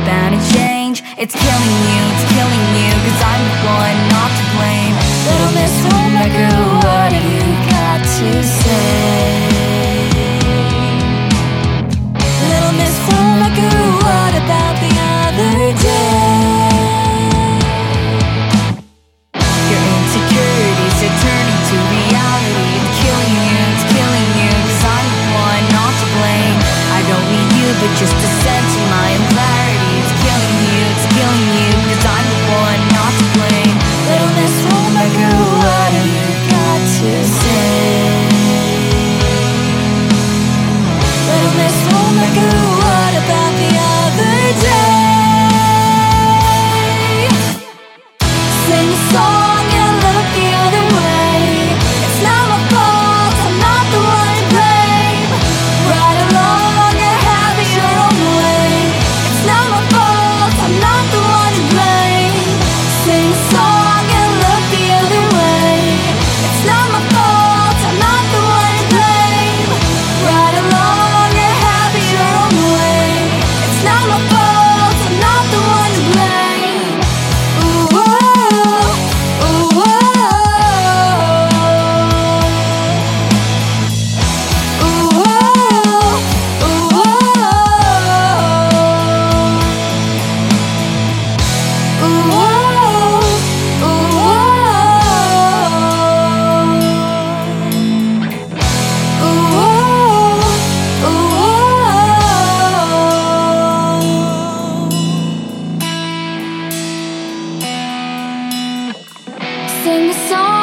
bound to change. It's killing you, cause I'm the one not to blame. Little Miss Homemaker, what have you got to say? Little Miss Homemaker, what about the other day? Your insecurities are turning to reality. It's killing you, cause I'm the one not to blame. I don't need you, but just a sense of my own clarity. It's killing you, cause I'm the one not to blame. Little Miss Homemaker, what have you got to say? Little Miss Homemaker, what about the other day? Sing a song and look the other way. It's not my fault, I'm not the one to blame. Ride along and have it your own way. It's not my fault, I'm not the one to blame. Sing a song and look the other way. It's not my fault, I'm not the one to blame. Ride along and have it your own way. It's not my fault, I'm not the one to blame. Ooh, oh, ooh, oh. Ooh, oh, ooh, oh. Ooh, oh, ooh, oh. Sing a song